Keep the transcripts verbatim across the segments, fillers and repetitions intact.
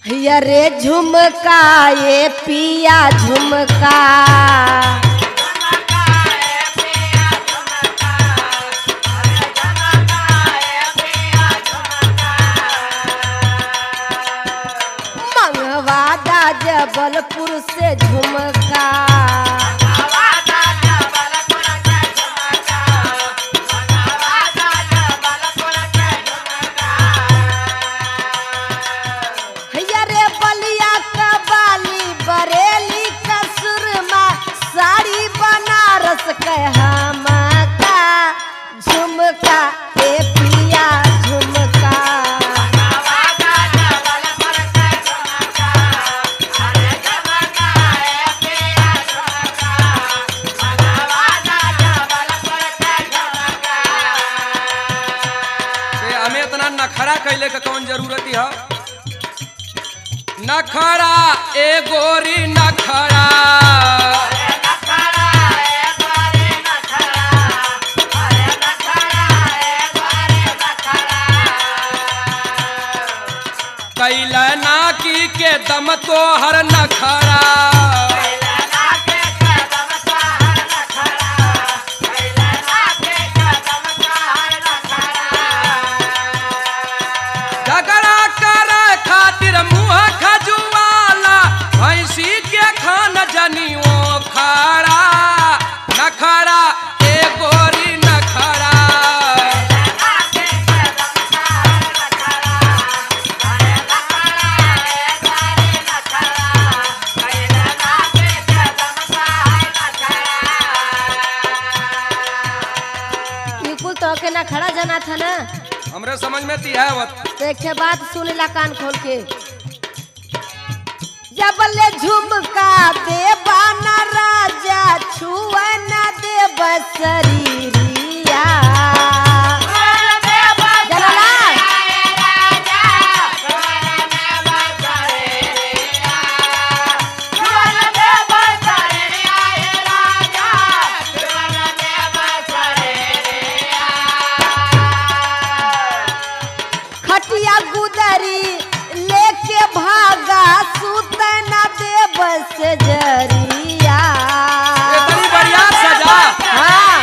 अरे झुमका ये पिया झुमका मंगवादा जबलपुर से झुमका झुमका ए पिया झुमका हमें इतना नखरा कैले का कौन जरूरत है? नखरा ए गोरी नखरा कैला नाकी के दम तो हर नखरा झगड़ा कर खातिर मुँह खजुआला भैंसी के खान जनियो खड़ा नखरा ए गोरी नखरा तो के ना खड़ा जाना था ना हमरे समझ में ती है वत देखे बात सुन ला कान खोल के जबले झुमका देवा ना राजा छुआ ना देव शरीरिया गुदरी लेके भागा सुत न देव से जरिया इतनी बढ़िया सजा हाँ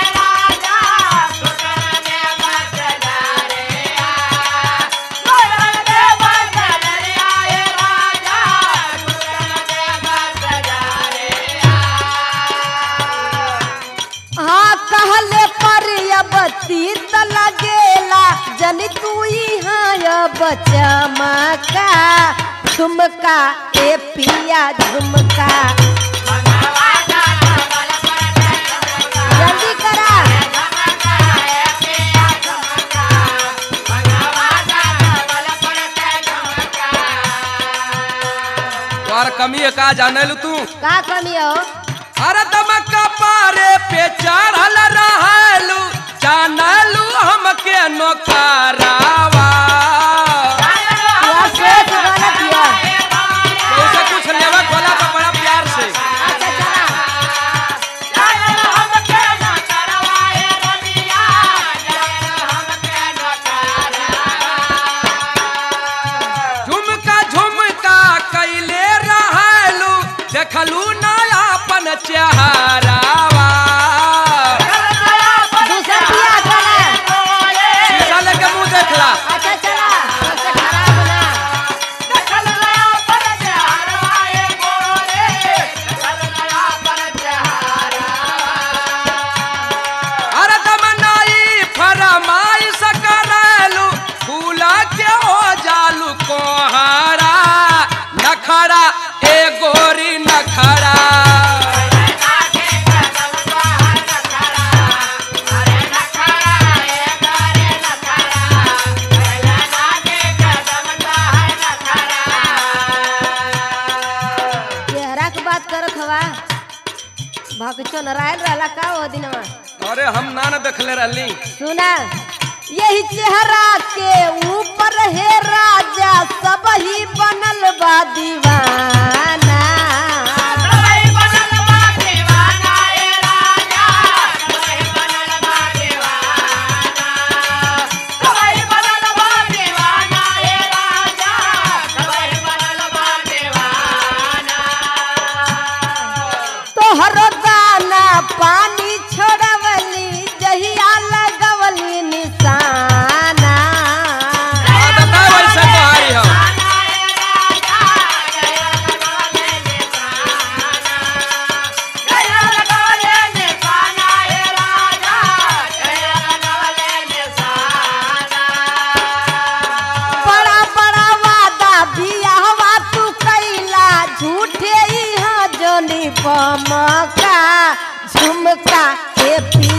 हाँ कहले पर अब तीत लगेला जनी तू बचमका झुमका ए पिया झुमका जल्दी करा तोर कमी है का जाने लू तू का कमी हो? अरे दमका पारे पे चढ़ल रहलू जानलू हमके नोकरावा कुछ लेवा खोला तो बड़ा प्यार से झुमका झुमका कैले रहलू देखलू नया अपन चेहरावा शीशा लेके मुंह देखला अच्छा चला नखरा ए गोरी नखरा चेहरा के बात करत हवा भगचो नारायण रहला का वो दिनवा? अरे हम ना न देखले रहली सुना यही चेहरा के ऊपर है राजा सब ही बनल बा दीवाना बनल बा दीवाना बियाहवा तू कैला झूठे यहाँ जोनी पमका झुमका के पी